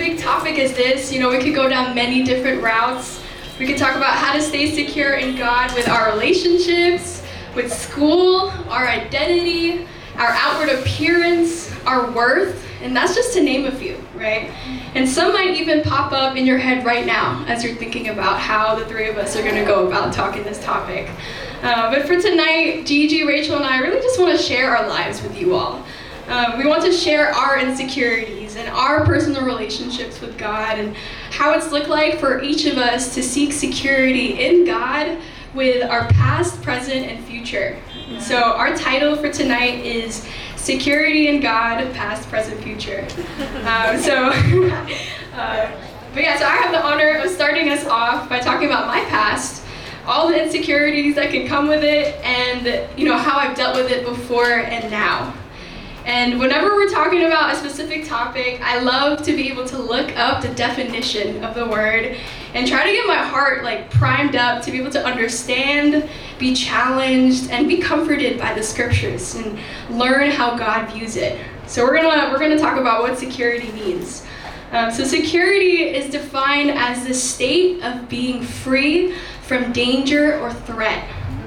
big topic as this, we could go down many different routes. We could talk about how to stay secure in God with our relationships, with school, our identity, our outward appearance, our worth, and that's just to name a few, right? And some might even pop up in your head right now as you're thinking about how the three of us are going to go about talking this topic. But for tonight, Gigi, Rachel, and I really just want to share our lives with you all. We want to share our insecurities and our personal relationships with God and how it's looked like for each of us to seek security in God with our past, present, and future. And so our title for tonight is Security in God, Past, Present, Future. So I have the honor of starting us off by talking about my past, all the insecurities that can come with it, and how I've dealt with it before and now. And whenever we're talking about a specific topic, I love to be able to look up the definition of the word and try to get my heart primed up to be able to understand, be challenged, and be comforted by the scriptures and learn how God views it. So we're gonna talk about what security means. So security is defined as the state of being free from danger or threat.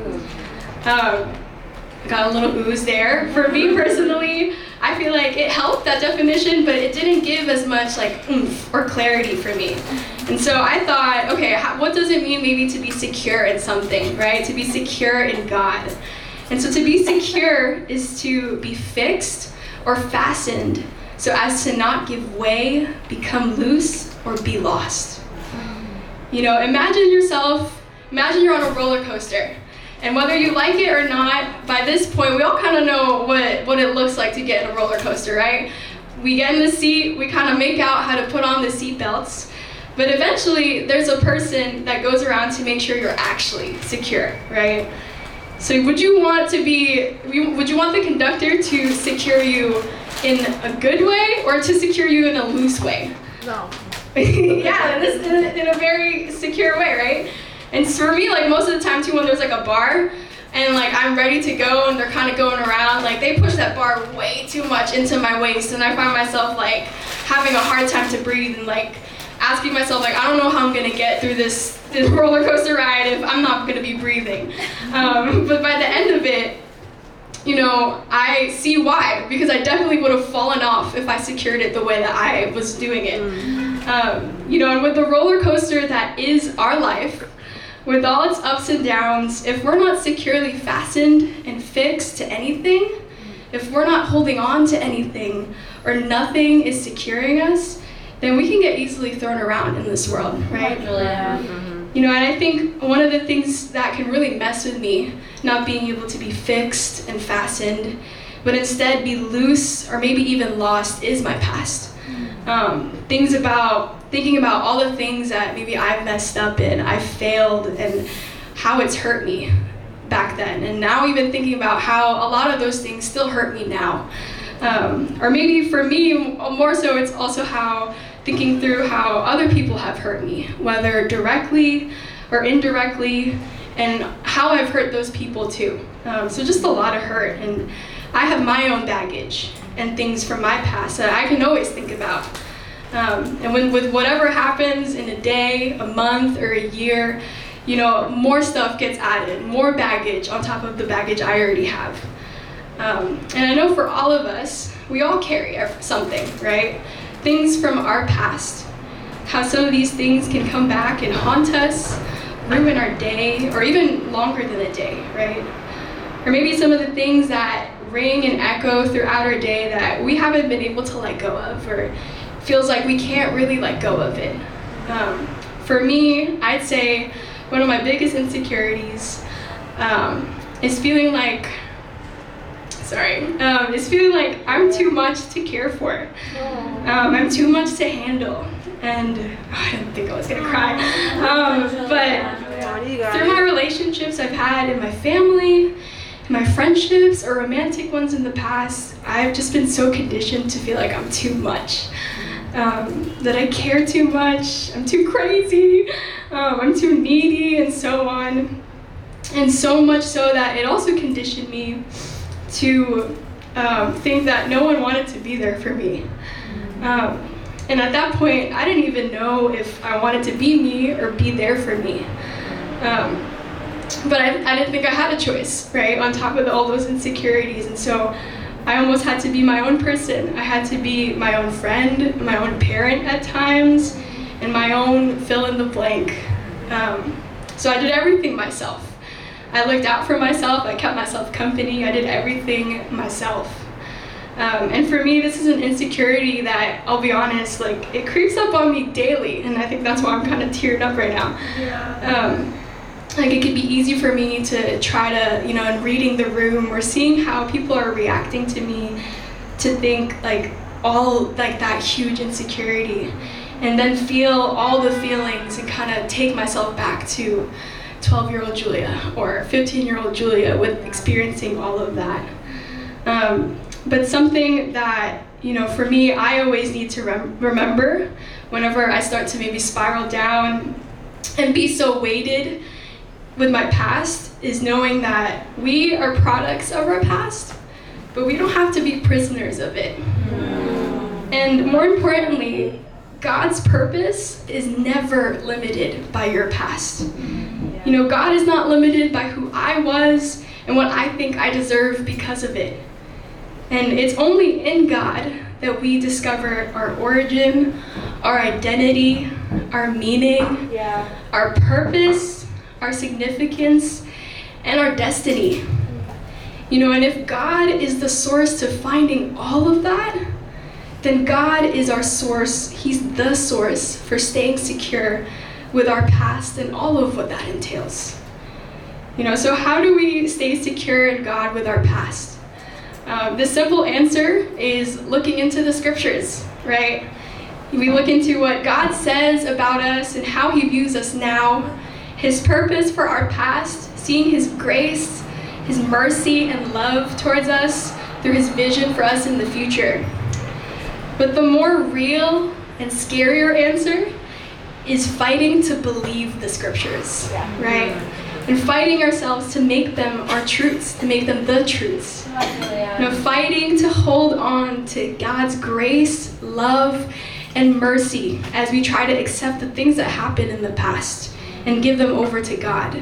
Got a little ooze there. For me personally, I feel like it helped, that definition, but it didn't give as much oomph or clarity for me. And so I thought, okay, what does it mean maybe to be secure in something, right? To be secure in God. And so to be secure is to be fixed or fastened so as to not give way, become loose, or be lost. Imagine you're on a roller coaster. And whether you like it or not, by this point, we all kind of know what it looks like to get in a roller coaster, right? We get in the seat, we kind of make out how to put on the seat belts, but eventually there's a person that goes around to make sure you're actually secure, right? So would you want the conductor to secure you in a good way or to secure you in a loose way? No. Yeah, in a very secure way, right? And for me, most of the time too, when there's a bar and I'm ready to go and they're kind of going around, they push that bar way too much into my waist, and I find myself having a hard time to breathe and asking myself I don't know how I'm gonna get through this roller coaster ride if I'm not gonna be breathing. But by the end of it, I see why, because I definitely would have fallen off if I secured it the way that I was doing it. And with the roller coaster that is our life, with all its ups and downs, if we're not securely fastened and fixed to anything, if we're not holding on to anything, or nothing is securing us, then we can get easily thrown around in this world, right? Yeah. And I think one of the things that can really mess with me, not being able to be fixed and fastened, but instead be loose or maybe even lost, is my past. Thinking about all the things that maybe I've messed up in, I've failed, and how it's hurt me back then. And now even thinking about how a lot of those things still hurt me now. Or maybe for me, more so, it's also thinking through how other people have hurt me, whether directly or indirectly, and how I've hurt those people too. So just a lot of hurt. And I have my own baggage and things from my past that I can always think about. And with whatever happens in a day, a month, or a year, more stuff gets added, more baggage on top of the baggage I already have. And I know for all of us, we all carry something, right? Things from our past. How some of these things can come back and haunt us, ruin our day, or even longer than a day, right? Or maybe some of the things that ring and echo throughout our day that we haven't been able to let go of, or feels like we can't really let go of it. For me, I'd say one of my biggest insecurities is feeling like I'm too much to care for. I'm too much to handle. And I didn't think I was gonna cry. But through my relationships I've had in my family, my friendships or romantic ones in the past, I've just been so conditioned to feel like I'm too much. That I care too much, I'm too crazy, I'm too needy, and so on. And so much so that it also conditioned me to think that no one wanted to be there for me. And at that point, I didn't even know if I wanted to be me or be there for me. But I didn't think I had a choice, right, on top of all those insecurities. And so I almost had to be my own person. I had to be my own friend, my own parent at times, and my own fill in the blank. So I did everything myself. I looked out for myself, I kept myself company, I did everything myself. And for me, this is an insecurity that, I'll be honest, like, it creeps up on me daily, and I think that's why I'm kind of teared up right now. Yeah. Like, it could be easy for me to try to, in reading the room or seeing how people are reacting to me, to think, like, all, like, that huge insecurity, and then feel all the feelings and kind of take myself back to 12-year-old Julia or 15-year-old Julia with experiencing all of that. But something that, for me, I always need to remember whenever I start to maybe spiral down and be so weighted with my past is knowing that we are products of our past, but we don't have to be prisoners of it. And more importantly, God's purpose is never limited by your past. God is not limited by who I was and what I think I deserve because of it. And it's only in God that we discover our origin, our identity, our meaning, our purpose, our significance, and our destiny. And if God is the source to finding all of that, then God is our source. He's the source for staying secure with our past and all of what that entails. So how do we stay secure in God with our past? The simple answer is looking into the scriptures, right? We look into what God says about us and how he views us now, his purpose for our past, seeing his grace, his mercy and love towards us through his vision for us in the future. But the more real and scarier answer is fighting to believe the scriptures, right? And fighting ourselves to make them our truths, to make them the truths. Fighting to hold on to God's grace, love, and mercy as we try to accept the things that happened in the past and give them over to God.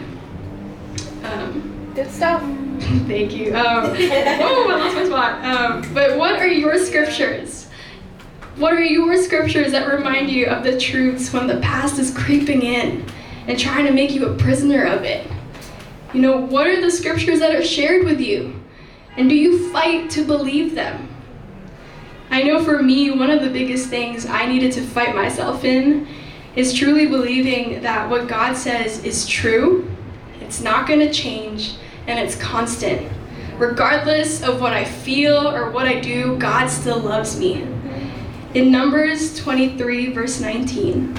Good stuff. Thank you. I lost my spot. But what are your scriptures? What are your scriptures that remind you of the truths when the past is creeping in and trying to make you a prisoner of it? What are the scriptures that are shared with you? And do you fight to believe them? I know for me, one of the biggest things I needed to fight myself in is truly believing that what God says is true, it's not going to change, and it's constant. Regardless of what I feel or what I do, God still loves me. In Numbers 23, verse 19,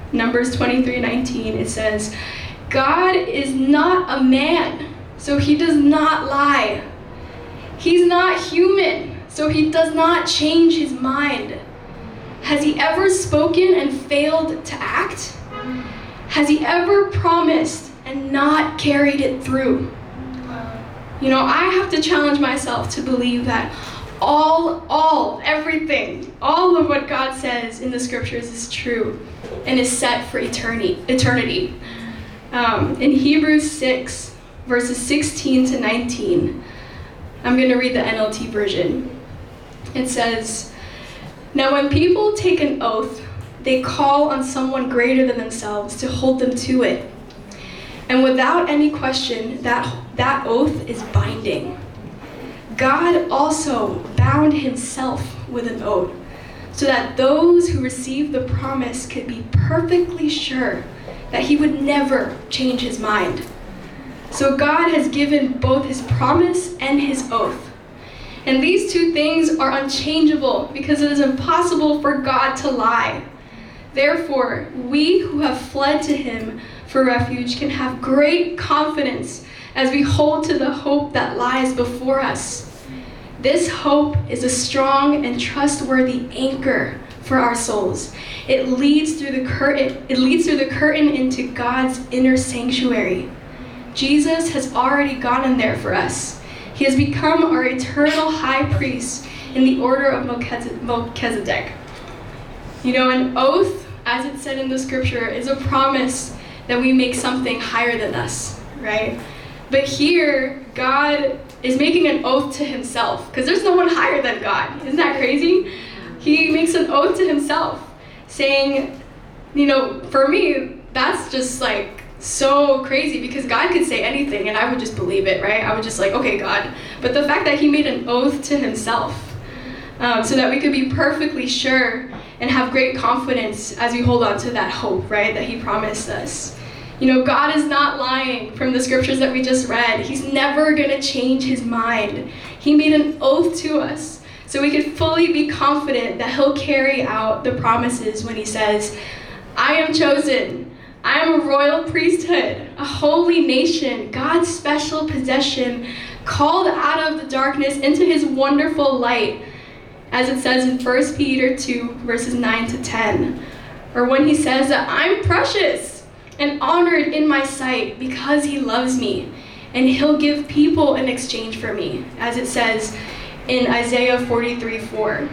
it says, God is not a man, so he does not lie. He's not human, so he does not change his mind. Has he ever spoken and failed to act? Has he ever promised and not carried it through? I have to challenge myself to believe that everything, all of what God says in the scriptures is true and is set for eternity. In Hebrews 6, verses 16 to 19, I'm going to read the NLT version. It says, "Now when people take an oath, they call on someone greater than themselves to hold them to it. And without any question, that oath is binding. God also bound himself with an oath, so that those who receive the promise could be perfectly sure that he would never change his mind. So God has given both his promise and his oath. And these two things are unchangeable because it is impossible for God to lie. Therefore, we who have fled to him for refuge can have great confidence as we hold to the hope that lies before us. This hope is a strong and trustworthy anchor for our souls. It leads through the curtain into God's inner sanctuary. Jesus has already gone in there for us. He has become our eternal high priest in the order of Melchizedek. You know, an oath, as it said in the scripture, is a promise that we make something higher than us, right? But here, God is making an oath to himself, because there's no one higher than God. Isn't that crazy? He makes an oath to himself, saying, you know, for me, that's just like so crazy, because God could say anything and I would just believe it, right? I would just like, okay, God. But the fact that he made an oath to himself, so that we could be perfectly sure and have great confidence as we hold on to that hope, right, that he promised us. You know, God is not lying from the scriptures that we just read. He's never going to change his mind. He made an oath to us so we could fully be confident that he'll carry out the promises when he says, I am chosen. I am a royal priesthood, a holy nation, God's special possession, called out of the darkness into his wonderful light, as it says in 1 Peter 2, verses 9 to 10. Or when he says that I'm precious and honored in my sight because he loves me, and he'll give people in exchange for me, as it says in Isaiah 43:4.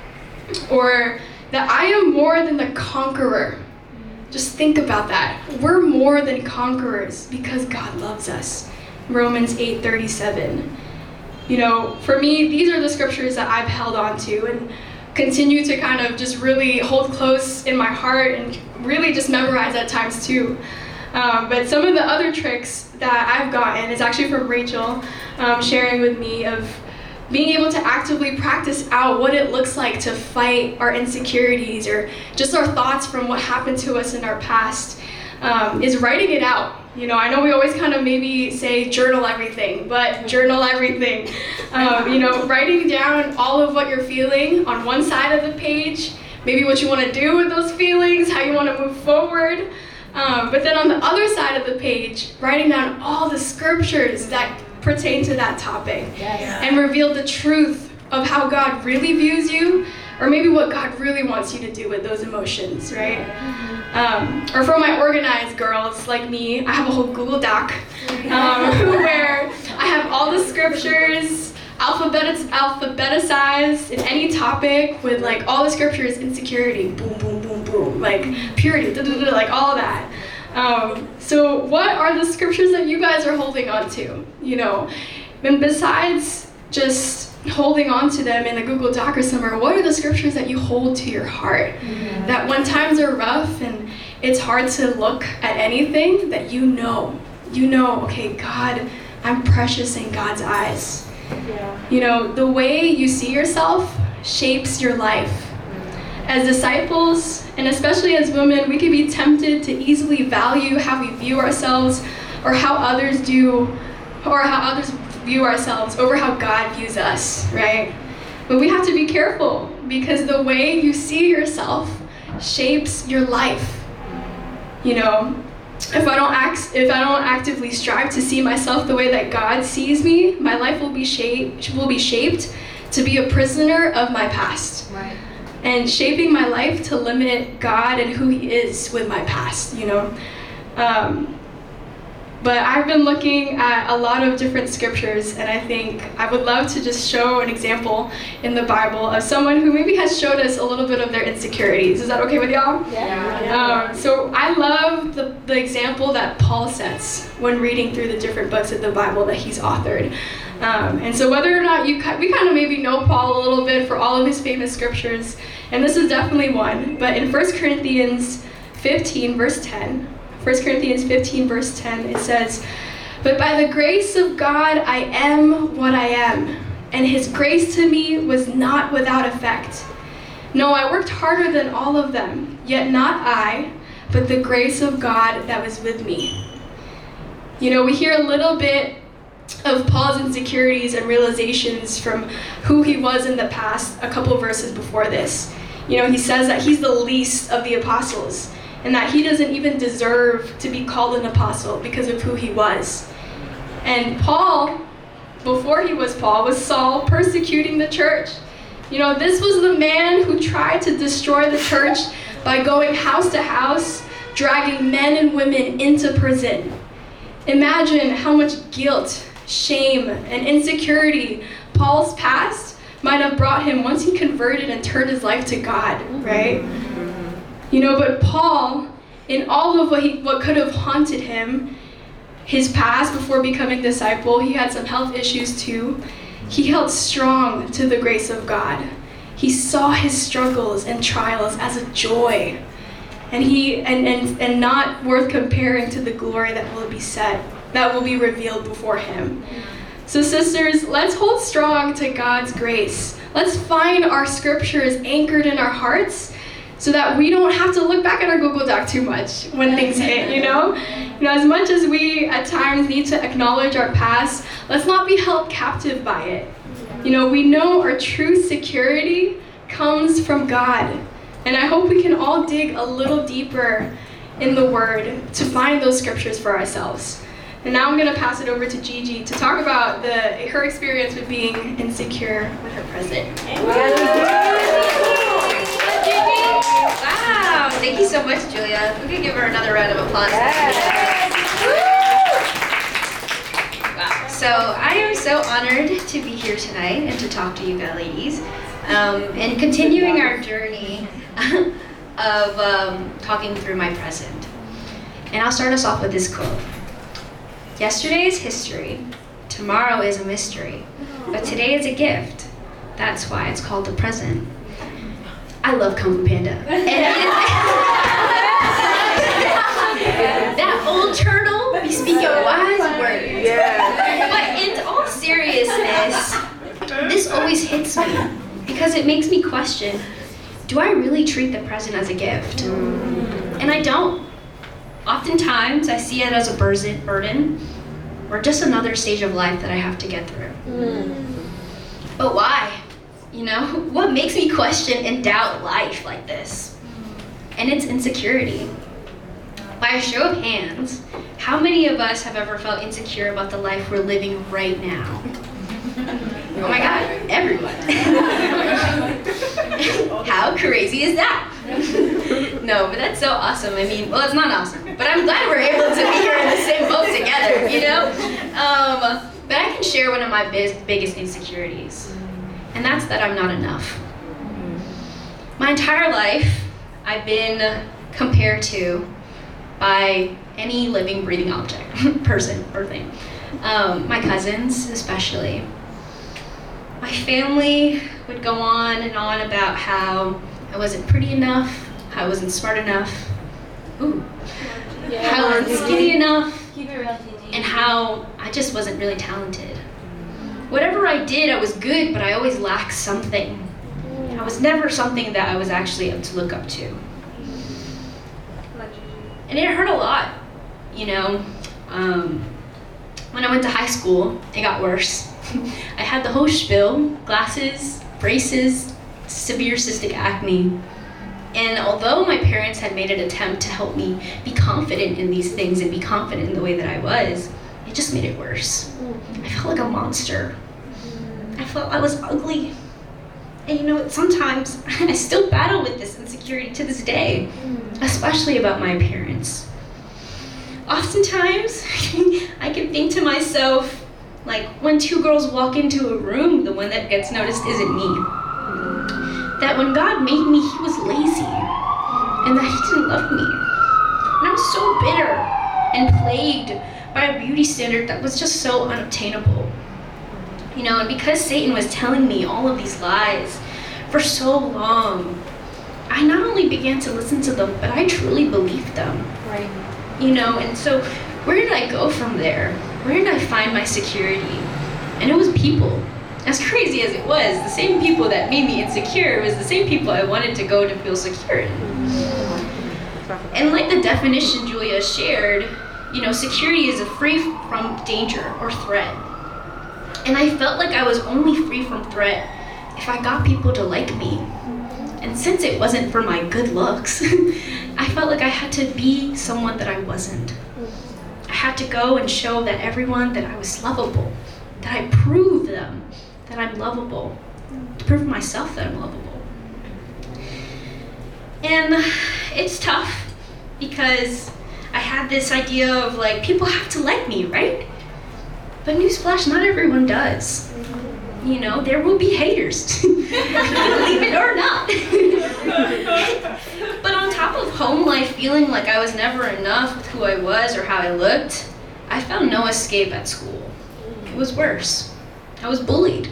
Or that I am more than the conqueror. Just think about that. We're more than conquerors because God loves us. Romans 8:37. You know, for me, these are the scriptures that I've held on to and continue to kind of just really hold close in my heart and really just memorize at times too. But some of the other tricks that I've gotten is actually from Rachel, sharing with me of being able to actively practice out what it looks like to fight our insecurities or just our thoughts from what happened to us in our past, is writing it out. You know, I know we always kind of maybe say journal everything, but journal everything. You know, writing down all of what you're feeling on one side of the page, maybe what you want to do with those feelings, how you want to move forward. But then on the other side of the page, writing down all the scriptures that pertain to that topic, and reveal the truth of how God really views you, or maybe what God really wants you to do with those emotions, right? Or for my organized girls like me, I have a whole Google Doc where I have all the scriptures alphabeticized in any topic with like all the scriptures, insecurity, boom, boom, boom, boom, like purity, like all of that. So what are the scriptures that you guys are holding on to? You know, and besides just holding on to them in a Google Doc or somewhere, what are the scriptures that you hold to your heart? Mm-hmm. That when times are rough and it's hard to look at anything, that you know, okay, God, I'm precious in God's eyes. Yeah. You know, the way you see yourself shapes your life. As disciples, and especially as women, we can be tempted to easily value how we view ourselves or how others do, or how others view ourselves over how God views us, right? But we have to be careful, because the way you see yourself shapes your life. You know, if I don't actively strive to see myself the way that God sees me, my life will be shaped to be a prisoner of my past. Right. And shaping my life to limit God and who he is with my past, you know. But I've been looking at a lot of different scriptures, and I think I would love to just show an example in the Bible of someone who maybe has showed us a little bit of their insecurities. Is that okay with y'all? Yeah. So I love the example that Paul sets when reading through the different books of the Bible that he's authored. And so whether or not we kind of maybe know Paul a little bit for all of his famous scriptures, and this is definitely one, but in 1 Corinthians 15, verse 10, it says, "But by the grace of God I am what I am, and his grace to me was not without effect. No, I worked harder than all of them, yet not I, but the grace of God that was with me." You know, we hear a little bit of Paul's insecurities and realizations from who he was in the past a couple verses before this. You know, he says that he's the least of the apostles, and that he doesn't even deserve to be called an apostle because of who he was. And Paul, before he was Paul, was Saul, persecuting the church. You know, this was the man who tried to destroy the church by going house to house, dragging men and women into prison. Imagine how much guilt, shame, and insecurity Paul's past might have brought him once he converted and turned his life to God, right? But Paul, in all of what could have haunted him, his past before becoming a disciple, he had some health issues too. He held strong to the grace of God. He saw his struggles and trials as a joy, and not worth comparing to the glory that will be revealed before him. So sisters, let's hold strong to God's grace. Let's find our scriptures anchored in our hearts so that we don't have to look back at our Google Doc too much when things hit, As much as we at times need to acknowledge our past, let's not be held captive by it. We know our true security comes from God. And I hope we can all dig a little deeper in the Word to find those scriptures for ourselves. And now I'm going to pass it over to Gigi to talk about her experience with being insecure with her present. Wow, thank you so much, Julia. We can give her another round of applause. Wow, so I am so honored to be here tonight and to talk to you guys, ladies, and continuing our journey of talking through my present. And I'll start us off with this quote. Yesterday is history, tomorrow is a mystery, but today is a gift. That's why it's called the present. I love Kung Fu Panda. That old turtle be speaking wise words. Yeah. But in all seriousness, this always hits me because it makes me question, do I really treat the present as a gift? And I don't. Oftentimes, I see it as a burden or just another stage of life that I have to get through. But why? What makes me question and doubt life like this? And it's insecurity. By a show of hands, how many of us have ever felt insecure about the life we're living right now? Oh my God, everyone. How crazy is that? No, but that's so awesome. It's not awesome, but I'm glad we're able to be here in the same boat together, But I can share one of my biggest insecurities, and that's that I'm not enough. My entire life, I've been compared to by any living, breathing object, person or thing. My cousins, especially. My family would go on and on about how I wasn't pretty enough, how I wasn't smart enough, how I wasn't skinny enough, and how I just wasn't really talented. Whatever I did, I was good, but I always lacked something. I was never something that I was actually able to look up to. And it hurt a lot, When I went to high school, it got worse. I had the whole spiel, glasses, braces, severe cystic acne. And although my parents had made an attempt to help me be confident in these things and be confident in the way that I was, it just made it worse. I felt like a monster. I felt I was ugly. And sometimes I still battle with this insecurity to this day, especially about my appearance. Oftentimes, I can think to myself, like when two girls walk into a room, the one that gets noticed isn't me. That when God made me, he was lazy, and that he didn't love me. And I was so bitter and plagued by a beauty standard that was just so unobtainable. And because Satan was telling me all of these lies for so long, I not only began to listen to them, but I truly believed them. Right. And so where did I go from there? Where did I find my security? And it was people. As crazy as it was, the same people that made me insecure was the same people I wanted to go to feel secure in. And like the definition Julia shared, security is free from danger or threat. And I felt like I was only free from threat if I got people to like me. And since it wasn't for my good looks, I felt like I had to be someone that I wasn't. I had to go and show that everyone that I was lovable, that I proved them that I'm lovable, to prove myself that I'm lovable. And it's tough because I had this idea of like, people have to like me, right? But newsflash, not everyone does. There will be haters, believe it or not. But on top of home life feeling like I was never enough with who I was or how I looked, I found no escape at school. It was worse. I was bullied.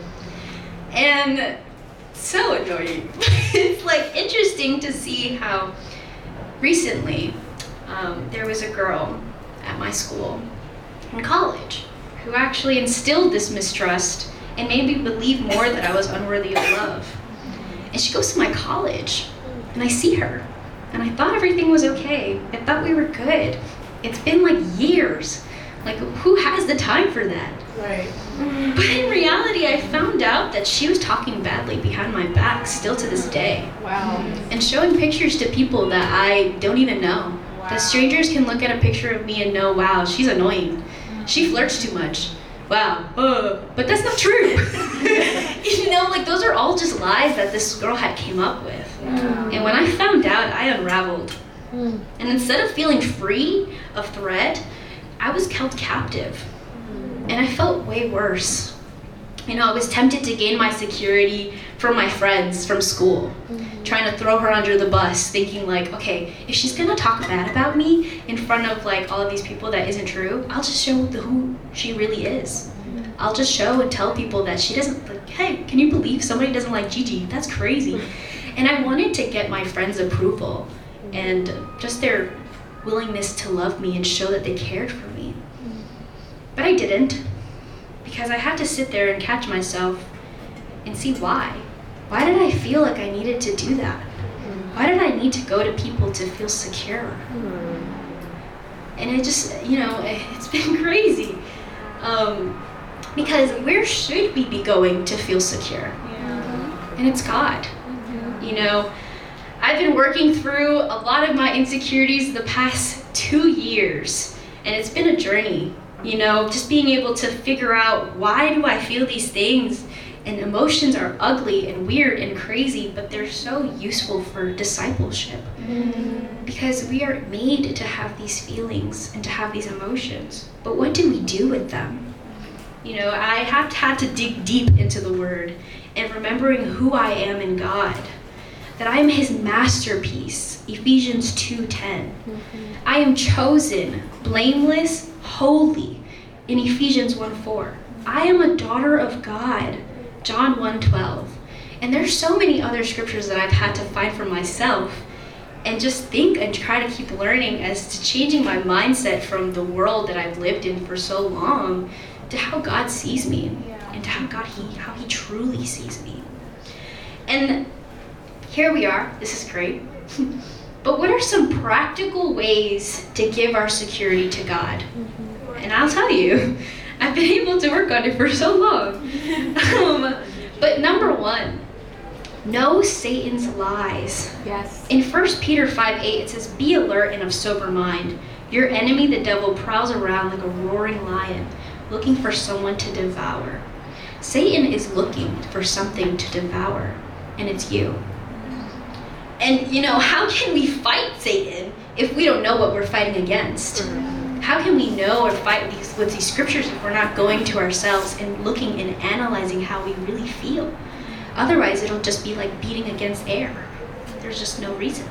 And so annoying. It's like interesting to see how recently there was a girl at my school in college who actually instilled this mistrust and made me believe more that I was unworthy of love. And she goes to my college, and I see her, and I thought everything was okay. I thought we were good. It's been like years. Like, who has the time for that? Right. But in reality, I found out that she was talking badly behind my back still to this day. Wow. And showing pictures to people that I don't even know. Wow. That strangers can look at a picture of me and know, wow, she's annoying. She flirts too much. Wow. But that's not true. You know, like those are all just lies that this girl had came up with. Yeah. And when I found out, I unraveled. And instead of feeling free of threat, I was held captive. And I felt way worse. You know, I was tempted to gain my security from my friends from school, trying to throw her under the bus, thinking like, okay, if she's gonna talk bad about me in front of like all of these people that isn't true, I'll just show who she really is. I'll just show and tell people that she doesn't, like, hey, can you believe somebody doesn't like Gigi? That's crazy. And I wanted to get my friends' approval and just their willingness to love me and show that they cared for me. But I didn't, because I had to sit there and catch myself and see why. Why did I feel like I needed to do that? Why did I need to go to people to feel secure? And it just, you know, it's been crazy. Because where should we be going to feel secure? And it's God. You know, I've been working through a lot of my insecurities the past 2 years, and it's been a journey. You know, just being able to figure out, why do I feel these things? And emotions are ugly and weird and crazy, but they're so useful for discipleship. Because we are made to have these feelings and to have these emotions. But what do we do with them? You know, I have had to dig deep into the Word and remembering who I am in God. That I am His masterpiece, Ephesians 2:10. I am chosen, blameless, holy, in Ephesians 1:4. I am a daughter of God, John 1:12. And there's so many other scriptures that I've had to find for myself and just think and try to keep learning as to changing my mindset from the world that I've lived in for so long to how God sees me and to how He truly sees me. And here we are, this is great. But what are some practical ways to give our security to God? And I'll tell you, I've been able to work on it for so long. But number one, know Satan's lies. Yes. In 1 Peter 5:8, it says, be alert and of sober mind. Your enemy, the devil, prowls around like a roaring lion, looking for someone to devour. Satan is looking for something to devour, and it's you. And, you know, how can we fight Satan if we don't know what we're fighting against? How can we know or fight with these scriptures if we're not going to ourselves and looking and analyzing how we really feel? Otherwise, it'll just be like beating against air. There's just no reason.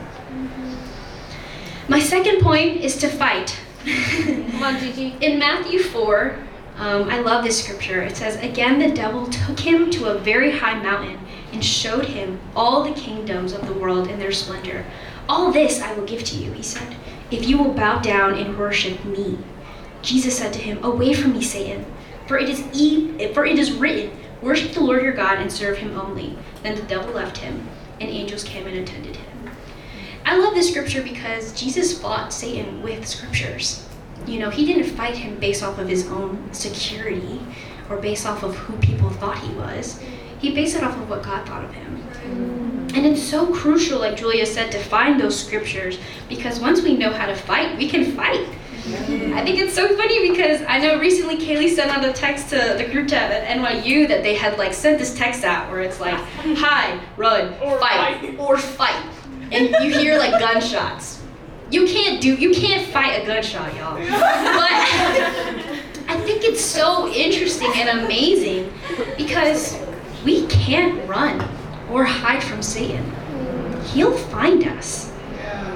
My second point is to fight. Come on, Gigi. In Matthew 4, I love this scripture. It says, again, the devil took him to a very high mountain and showed him all the kingdoms of the world in their splendor. All this I will give to you, he said, if you will bow down and worship me. Jesus said to him, away from me, Satan, for it is written, worship the Lord your God and serve him only. Then the devil left him, and angels came and attended him. I love this scripture because Jesus fought Satan with scriptures. You know, he didn't fight him based off of his own security or based off of who people thought he was. He based it off of what God thought of him. And it's so crucial, like Julia said, to find those scriptures, because once we know how to fight, we can fight. I think it's so funny because I know recently Kaylee sent out a text to the group chat at NYU that they had like sent this text out where it's like, hide, run, fight, or fight. And you hear like gunshots. You can't fight a gunshot, y'all. But I think it's so interesting and amazing because we can't run or hide from Satan. He'll find us.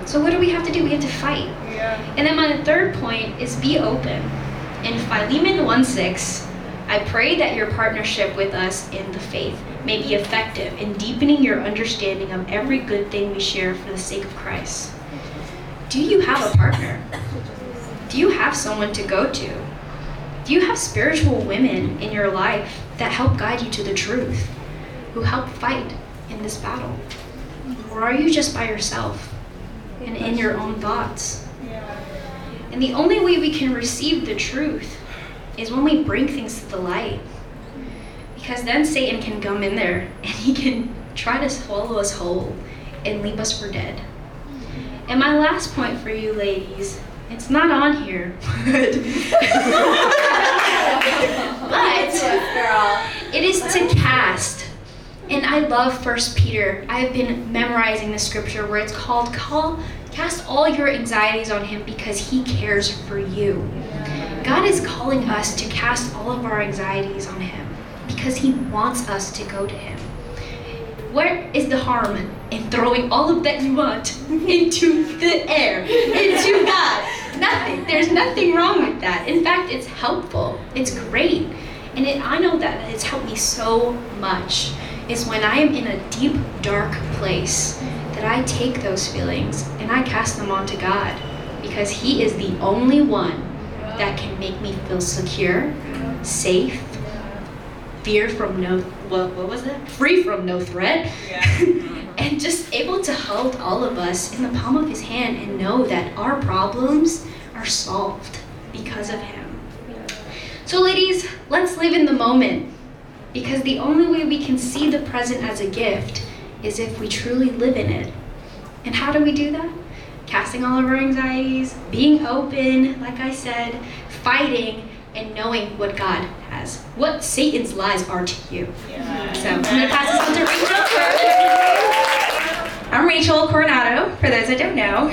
So what do we have to do? We have to fight. And then my third point is be open. In Philemon 1:6, I pray that your partnership with us in the faith may be effective in deepening your understanding of every good thing we share for the sake of Christ. Do you have a partner? Do you have someone to go to? Do you have spiritual women in your life that help guide you to the truth, who help fight in this battle? Or are you just by yourself and in your own thoughts? And the only way we can receive the truth is when we bring things to the light. Because then Satan can come in there and he can try to swallow us whole and leave us for dead. And my last point for you ladies, it's not on here, but it is to cast. And I love 1 Peter. I've been memorizing the scripture where it's called, cast all your anxieties on him because he cares for you. God is calling us to cast all of our anxieties on him because he wants us to go to him. Where is the harm in throwing all of that you want into the air, into God? Nothing. There's nothing wrong with that. In fact, it's helpful. It's great. And I know that it's helped me so much. Is when I am in a deep, dark place that I take those feelings and I cast them onto God because he is the only one that can make me feel secure, safe, free from no threat, and just able to hold all of us in the palm of his hand and know that our problems are solved because of him. So ladies, let's live in the moment, because the only way we can see the present as a gift is if we truly live in it. And how do we do that? Casting all of our anxieties, being open, like I said, fighting, and knowing what God has, what Satan's lies are to you. So I'm going to pass this on to Rachel. I'm Rachel Coronado, for those that don't know.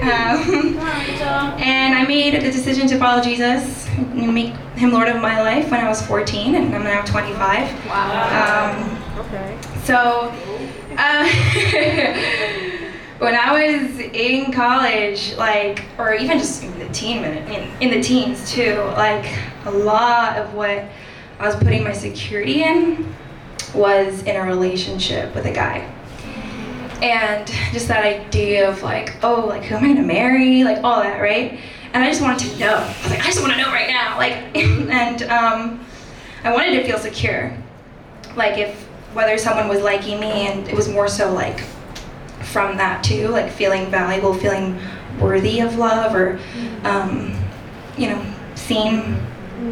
And I made the decision to follow Jesus and make him Lord of my life when I was 14, and I'm now 25. Wow. So, when I was in college, or even just in the teens too, a lot of what I was putting my security in was in a relationship with a guy. And just that idea of who am I gonna marry, all that, right? And I just wanted to know. I was I just want to know right now, and I wanted to feel secure, if whether someone was liking me, and it was more so from that too, feeling valuable, feeling worthy of love, or seen,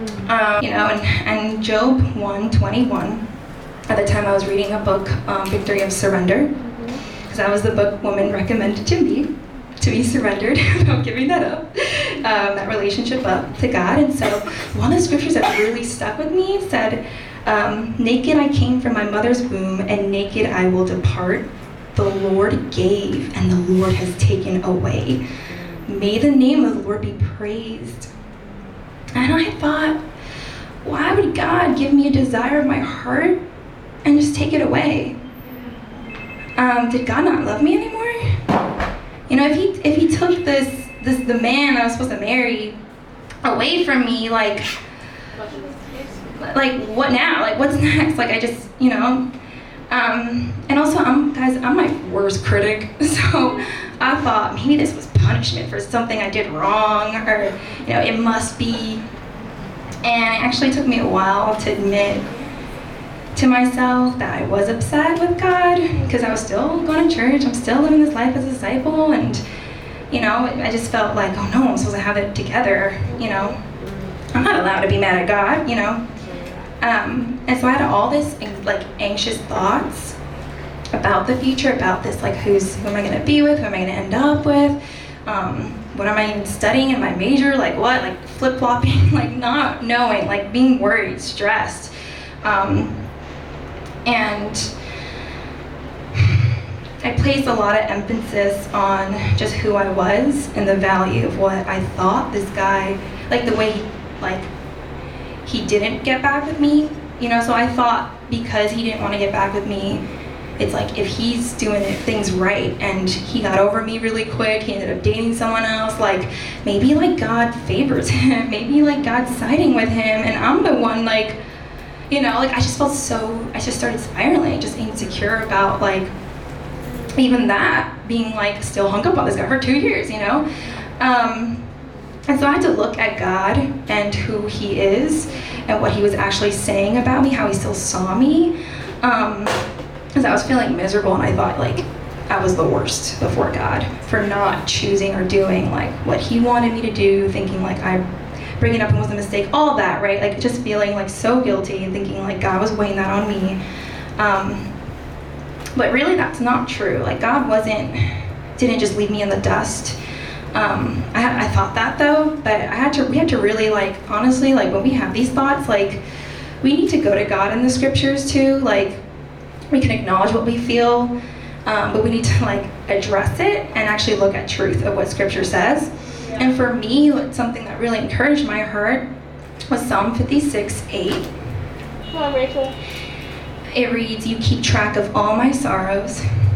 and Job 1:21. At the time, I was reading a book, Victory of Surrender. That was the book woman recommended to me, to be surrendered about giving that up, that relationship up to God. And so one of the scriptures that really stuck with me said, naked I came from my mother's womb, and naked I will depart. The Lord gave, and the Lord has taken away. May the name of the Lord be praised. And I thought, why would God give me a desire of my heart and just take it away? Did God not love me anymore? If he took the man I was supposed to marry away from me, what now? What's next? I just, and also I'm my worst critic, so I thought maybe this was punishment for something I did wrong, or it must be. And it actually took me a while to admit to myself that I was upset with God, because I was still going to church, I'm still living this life as a disciple, and I just felt oh no, I'm supposed to have it together, I'm not allowed to be mad at God, and so I had all this anxious thoughts about the future, about this who am I going to be with, who am I going to end up with, what am I even studying in my major, what, flip-flopping, not knowing, being worried, stressed. And I placed a lot of emphasis on just who I was and the value of what I thought this guy, the way he didn't get back with me, so I thought because he didn't want to get back with me, it's like if he's doing things right and he got over me really quick, he ended up dating someone else, like maybe like God favors him, maybe like God's siding with him, and I'm the one like, you know, like I just started spiraling, just insecure about like even that, being like still hung up on this guy for 2 years, you know? And so I had to look at God and who he is and what he was actually saying about me, how he still saw me. Because I was feeling miserable and I thought like I was the worst before God for not choosing or doing like what he wanted me to do, thinking like bringing up him was a mistake, all that, right? Like just feeling like so guilty and thinking like God was weighing that on me. But really that's not true. Like God didn't just leave me in the dust. I thought that though, but we had to really like, honestly, like when we have these thoughts, like we need to go to God in the scriptures too. Like we can acknowledge what we feel, but we need to like address it and actually look at truth of what scripture says. Yeah. And for me, something that really encouraged my heart was Psalm 56:8. Come on, Rachel. It reads, "You keep track of all my sorrows.